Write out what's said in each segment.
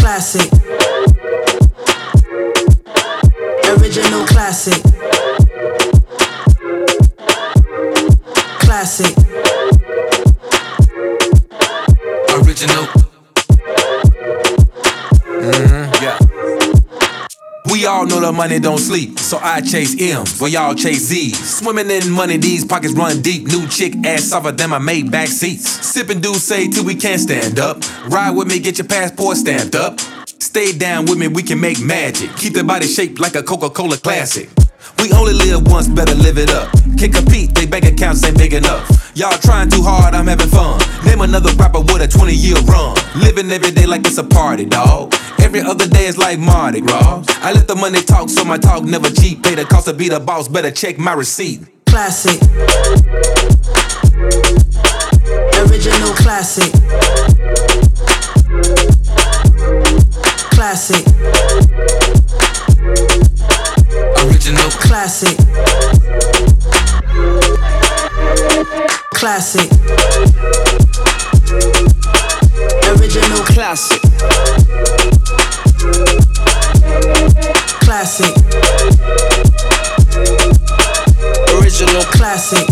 Classic. Original classic. Classic. Original. Yeah. We all know the money don't sleep, so I chase M's while y'all chase Z's. Swimming in money, these pockets run deep. New chick, ass softer than my made back seats. Sipping Douce till we can't stand up. Ride with me, get your passport stamped up. Stay down with me, we can make magic. Keep the body shaped like a Coca-Cola classic. We only live once, better live it up. Can't compete, they bank accounts ain't big enough. Y'all trying too hard, I'm having fun. Name another rapper with a 20-year run. Living every day like it's a party, dawg. Every other day is like Mardi Gras. I let the money talk, so my talk never cheap. Pay the cost to be the boss, better check my receipt. Classic. Original classic. Classic. Original classic. Classic. Original classic. Classic. Original classic.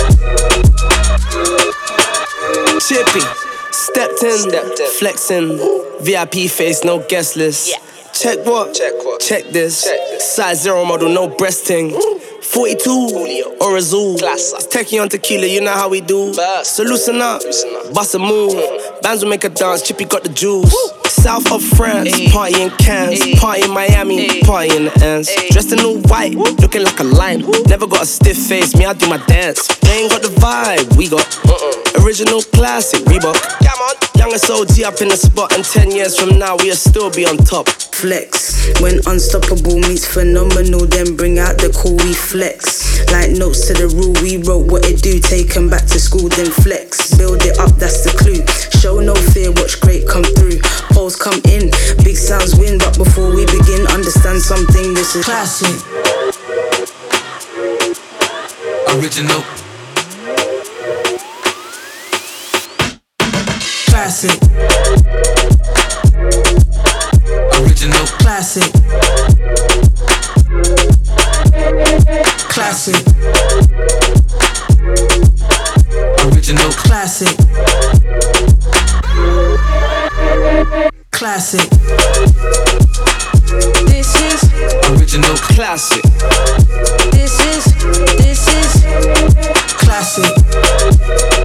Chippy. Stepped in, flexing. VIP face, no guest list. Yeah. Check what? Check this. Size 0 model, no breasting. 42 or Azul. It's techie on tequila, you know how we do. So loosen up, bust a move. Bands will make a dance, Chippy got the juice. South of France, party in Cannes, party in Miami, party in the ends. Dressed in all white, looking like a lion. Never got a stiff face, me I do my dance. They ain't got the vibe, we got original classic Reebok. Youngest OG up in the spot, and 10 years from now we'll still be on top. Flex, when unstoppable meets phenomenal, then bring out the cool, we flex. Like notes to the rule, we wrote what it do, take 'em back to school, then flex. Build it up, that's the clue. Show no fear, watch great come through. Polls come in, big sounds win, but before we begin, understand something, this is classic. Original classic. Original classic. Classic. Original classic. Classic. This is original classic. This is classic.